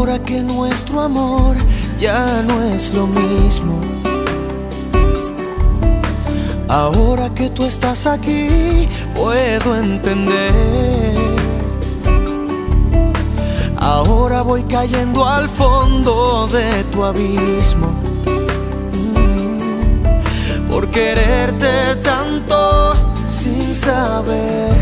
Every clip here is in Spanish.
Ahora que nuestro amor ya no es lo mismo, ahora que tú estás aquí, puedo entender. Ahora voy cayendo al fondo de tu abismo, por quererte tanto sin saber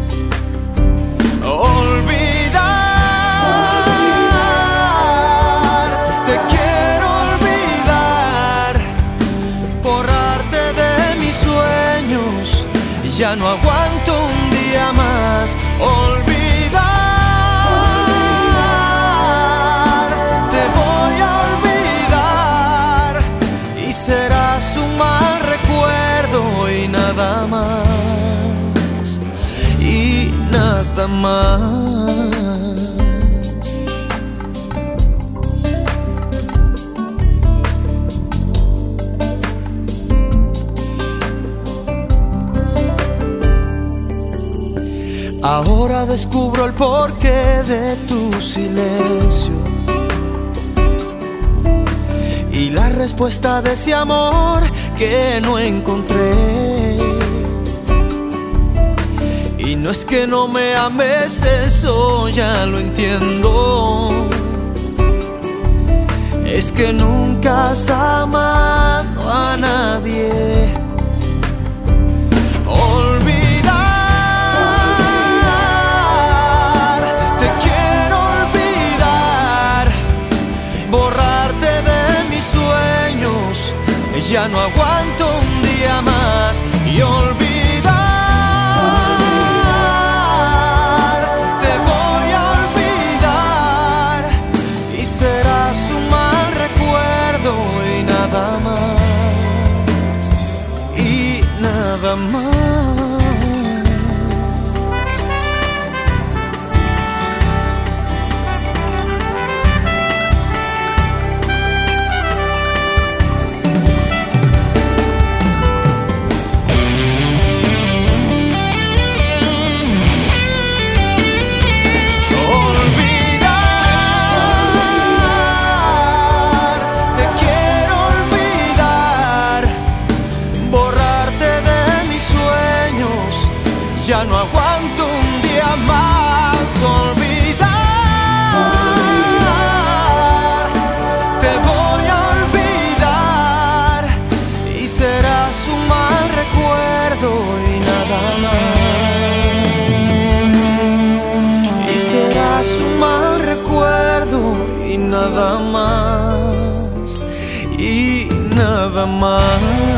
olvidar. Te quiero olvidar, borrarte de mis sueños. Ya no aguanto un día más. Olvidar, te voy a olvidar y serás un mal recuerdo y nada más, y nada más. Ahora descubro el porqué de tu silencio y la respuesta de ese amor que no encontré. Y no es que no me ames, eso ya lo entiendo. Es que nunca has amado a nadie. Ya no aguanto un día más y olvidar, te voy a olvidar y serás un mal recuerdo y nada más, y nada más. Ya no aguanto un día más. Olvidar, te voy a olvidar y serás un mal recuerdo y nada más. Y serás un mal recuerdo y nada más, y nada más.